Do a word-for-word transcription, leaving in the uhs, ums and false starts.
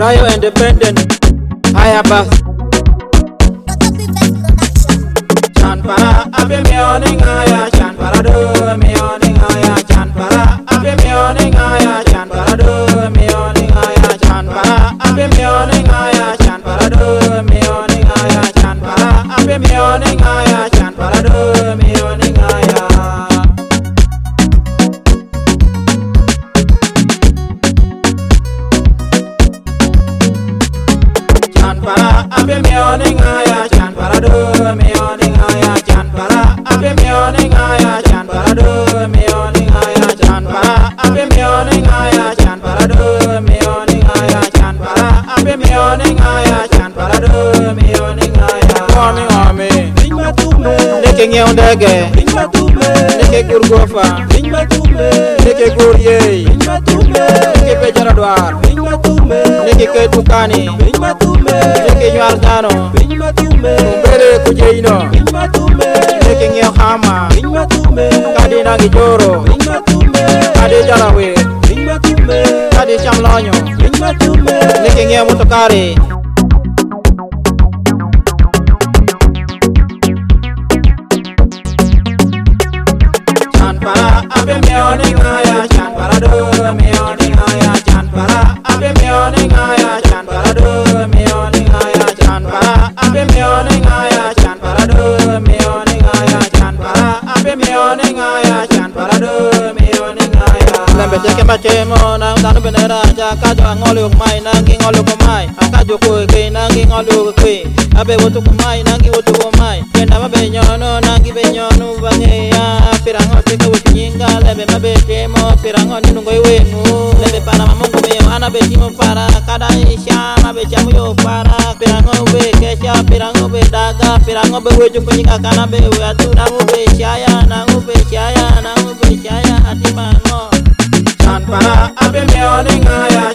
Layo independent. Haya bas. Chan para abe mione ngaya, chan para do mione ngaya, chan para abe mione ngaya, chan para do mione ngaya, chan para abe mione ngaya, chan para do mione ngaya, chan para abe mione ngaya, chan para do mione ngaya. Chan para abe mione ngaya, chan para do mione ngaya, chan para abe mione ngaya, chan para do mione ngaya, chan para abe mione ngaya, chan para do mione ngaya, chan para abe mione ngaya, chan para do mione ngaya. Wami wami, Ringma tume, neke ngeu ndege, ringma tume, neke gurgofa, ringma tume, neke gurye, ringma tume, neke pejara dwar, ringma tume, neke ketukani, ringma tume, neke nyar dano, ringma tume, bere kujeino, ringma tume, neke ngeu hama, ringma tume, kadi nangi joro, ringma tume, kadi jarawe, ringma tume, kadi chamlonyo, ringma tume, neke ngeu mutokari. Chan para abe mione ngaya, chan para do mione ngaya, chan para abe mione ngaya, chan para do mione ngaya, chan para abe mione ngaya, chan para do mione ngaya, chan para abe mione ngaya, chan para do mione ngaya. Lembe teke machemo na dano benera ja kajo angolo mai nangi ngolo ko mai akajo ko ke nangi ngolo ko abe wotu ko mai nangi wotu ko mai kenda mabe nyono nangi be nyono bange ya pirango teke wotu nyinga lebe mabe temo pirango ninu ngoi wenu lebe para mamungu me ana be timo para kada isha mabe chamu yo para pirango be kesha pirango be daga pirango be woju ko nyinga kana be watu na mu be chaya na mu be chaya na mu be chaya atimango. Chan para abe mione ngaya,